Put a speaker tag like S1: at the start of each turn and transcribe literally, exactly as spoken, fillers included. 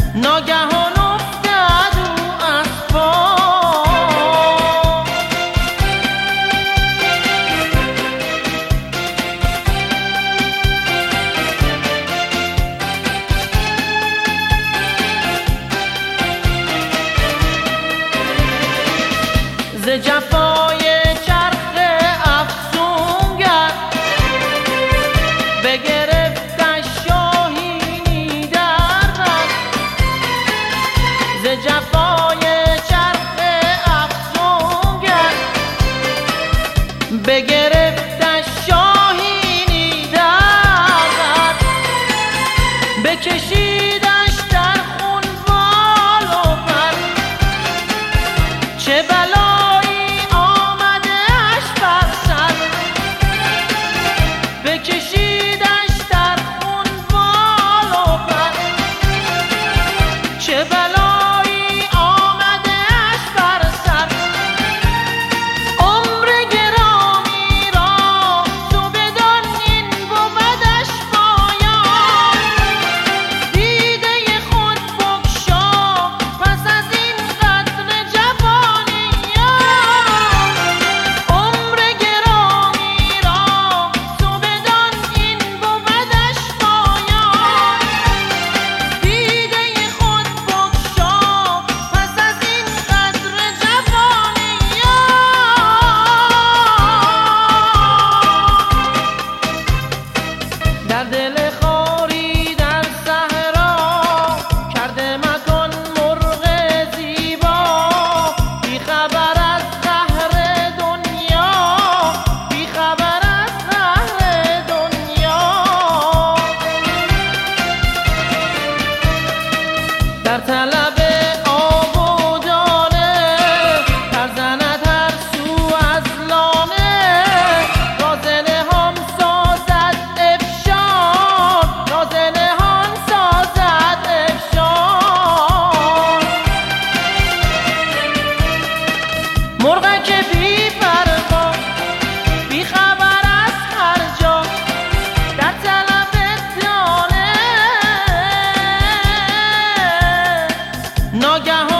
S1: ناگهان افتاد او از پا، ز جفای چرخ افسونگر بگرفتش شاهینی در رفت. ز جفای چرخ افسونگر بگرفتش شاهینی در رفت. بکشیدش در خون بال و پر، چه بلایی آمده‌اش بر سر. بکشیدش در خون بال و پر، چه بلایی آمده‌اش بر سر. عمر گرامی را تو بدان این بودش پایان، دیده خود بگشا پس از این قدر جوانیان. عمر گرامی را تو بدان این بودش پایان، دیده خود بگشا پس از این قدر جوانیان. در دل خاری در صحرا کرده مکان مرغ زیبا، بی خبر از قهر دنیا، بی خبر از قهر دنیا. در طلب آب و دانه پر زند هر سو از لانه، راز نهان سازد افشان، راز نهان سازد افشان. مرغک بی پروا بی خبر از هر جا، در طلب دانه، ناگهان